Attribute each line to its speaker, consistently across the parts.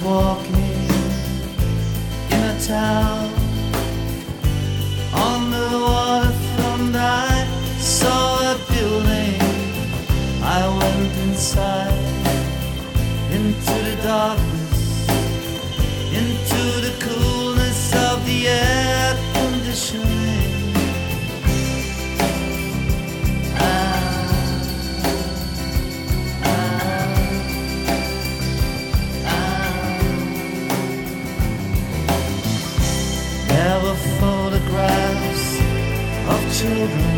Speaker 1: walking in a town on the waterfront. I saw a building. I went inside, into the darkness, into the coolness of the air conditioning. There were photographs of children.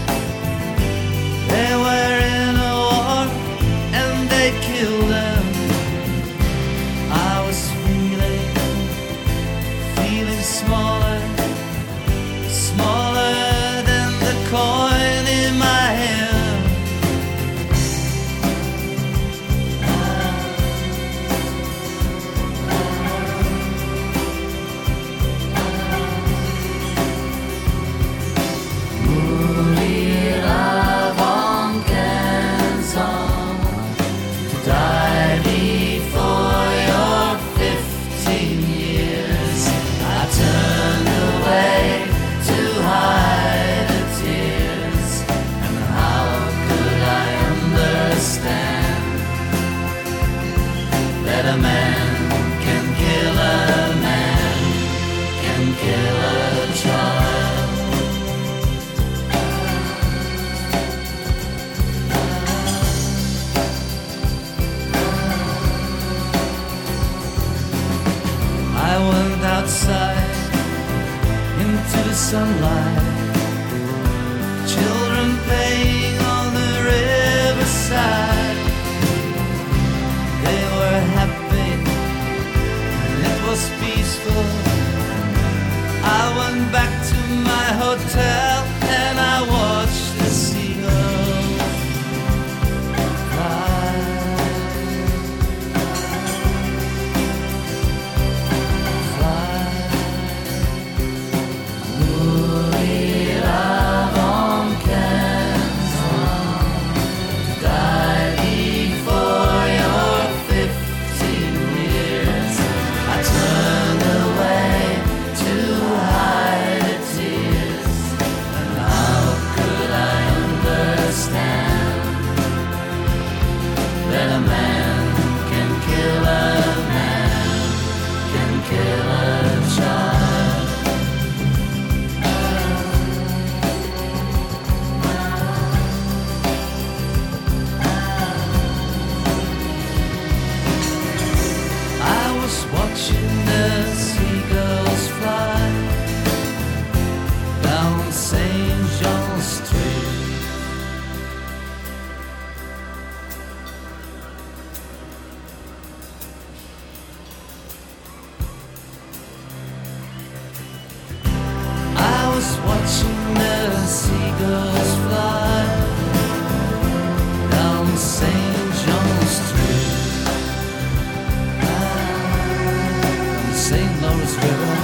Speaker 1: They were in a war and they killed them. I was feeling smaller, smaller than the coin in my hand. A man can kill a man, can kill a child. I went outside into the sunlight, children playing on the riverside. They were happy and it was peaceful. I went back to my hotel and I watched the seagulls fly. Mourir avant 15 ans, to die before your 15 years. I turned away to hide the tears, and how could I understand that a man can kill a man, can kill a child? I was watching the seagulls fly down St. John Street. I was watching the seagulls fly down St. John Street. St. Lawrence River.